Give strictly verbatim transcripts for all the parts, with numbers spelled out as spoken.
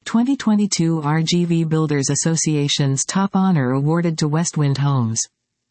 twenty twenty-two R G V Builders Association's top honor awarded to Westwind Homes.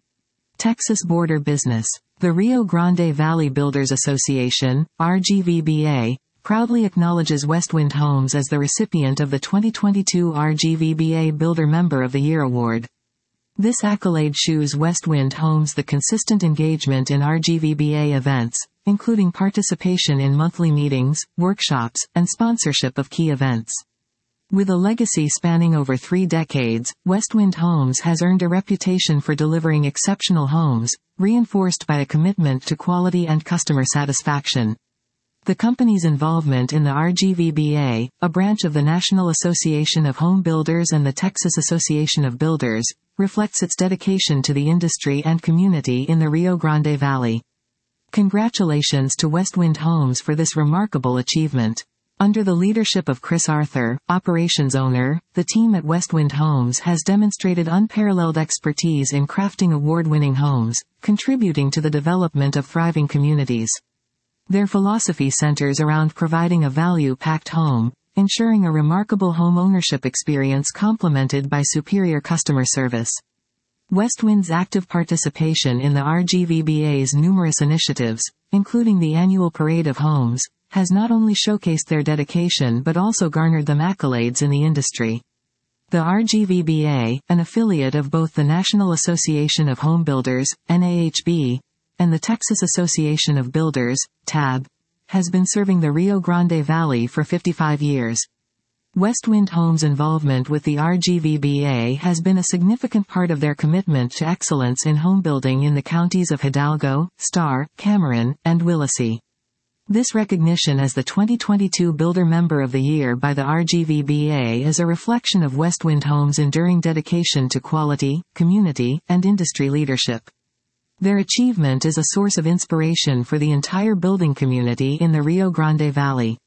Texas Border Business. The Rio Grande Valley Builders Association, R G V B A, proudly acknowledges Westwind Homes as the recipient of the twenty twenty-two R G V B A Builder Member of the Year Award. This accolade shews Westwind Homes the consistent engagement in R G V B A events, including participation in monthly meetings, workshops, and sponsorship of key events. With a legacy spanning over three decades, Westwind Homes has earned a reputation for delivering exceptional homes, reinforced by a commitment to quality and customer satisfaction. The company's involvement in the R G V B A, a branch of the National Association of Home Builders and the Texas Association of Builders, reflects its dedication to the industry and community in the Rio Grande Valley. Congratulations to Westwind Homes for this remarkable achievement. Under the leadership of Chris Arthur, operations owner, the team at Westwind Homes has demonstrated unparalleled expertise in crafting award-winning homes, contributing to the development of thriving communities. Their philosophy centers around providing a value-packed home, ensuring a remarkable home ownership experience complemented by superior customer service. Westwind's active participation in the R G V B A's numerous initiatives, including the annual Parade of Homes, has not only showcased their dedication but also garnered them accolades in the industry. The R G V B A, an affiliate of both the National Association of Home Builders, N A H B, and the Texas Association of Builders, T A B, has been serving the Rio Grande Valley for fifty-five years. Westwind Homes' involvement with the R G V B A has been a significant part of their commitment to excellence in home building in the counties of Hidalgo, Starr, Cameron, and Willacy. This recognition as the twenty twenty-two Builder Member of the Year by the R G V B A is a reflection of Westwind Homes' enduring dedication to quality, community, and industry leadership. Their achievement is a source of inspiration for the entire building community in the Rio Grande Valley.